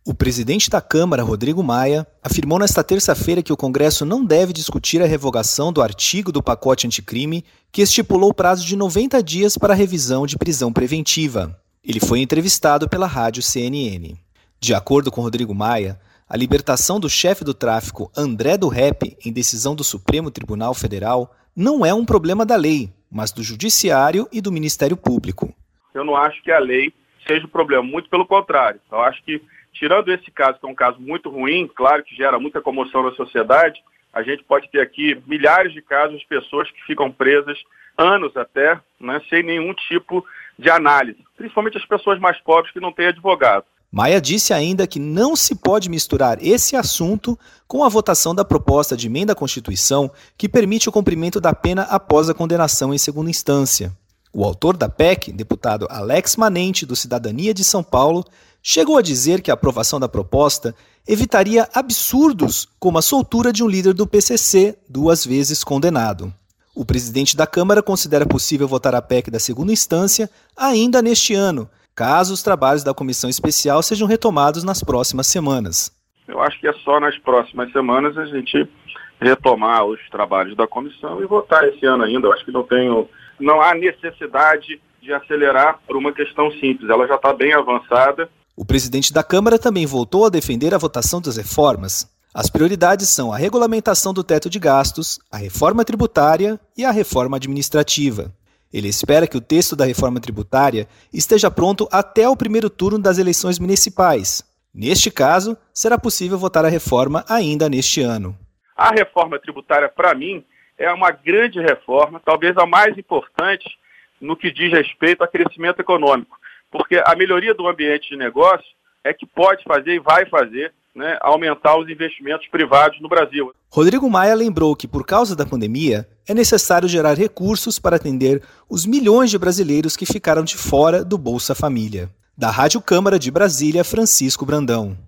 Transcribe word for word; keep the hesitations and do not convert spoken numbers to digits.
O presidente da Câmara, Rodrigo Maia, afirmou nesta terça-feira que o Congresso não deve discutir a revogação do artigo do pacote anticrime que estipulou o prazo de noventa dias para a revisão de prisão preventiva. Ele foi entrevistado pela rádio C N N. De acordo com Rodrigo Maia, a libertação do chefe do tráfico André do Rep, em decisão do Supremo Tribunal Federal, não é um problema da lei, mas do Judiciário e do Ministério Público. Eu não acho que a lei seja o problema, muito pelo contrário. Eu acho que, tirando esse caso, que é um caso muito ruim, claro que gera muita comoção na sociedade, a gente pode ter aqui milhares de casos de pessoas que ficam presas anos até, né, sem nenhum tipo de análise, principalmente as pessoas mais pobres que não têm advogado. Maia disse ainda que não se pode misturar esse assunto com a votação da proposta de emenda à Constituição que permite o cumprimento da pena após a condenação em segunda instância. O autor da P E C, deputado Alex Manente, do Cidadania de São Paulo, chegou a dizer que a aprovação da proposta evitaria absurdos como a soltura de um líder do P C C, duas vezes condenado. O presidente da Câmara considera possível votar a P E C da segunda instância ainda neste ano, caso os trabalhos da comissão especial sejam retomados nas próximas semanas. Eu acho que é só nas próximas semanas a gente retomar os trabalhos da comissão e votar esse ano ainda. Eu acho que não, tenho, não há necessidade de acelerar por uma questão simples, ela já está bem avançada. O presidente da Câmara também voltou a defender a votação das reformas. As prioridades são a regulamentação do teto de gastos, a reforma tributária e a reforma administrativa. Ele espera que o texto da reforma tributária esteja pronto até o primeiro turno das eleições municipais. Neste caso, será possível votar a reforma ainda neste ano. A reforma tributária, para mim, é uma grande reforma, talvez a mais importante no que diz respeito a crescimento econômico, porque a melhoria do ambiente de negócio é que pode fazer e vai fazer, né, aumentar os investimentos privados no Brasil. Rodrigo Maia lembrou que, por causa da pandemia, é necessário gerar recursos para atender os milhões de brasileiros que ficaram de fora do Bolsa Família. Da Rádio Câmara de Brasília, Francisco Brandão.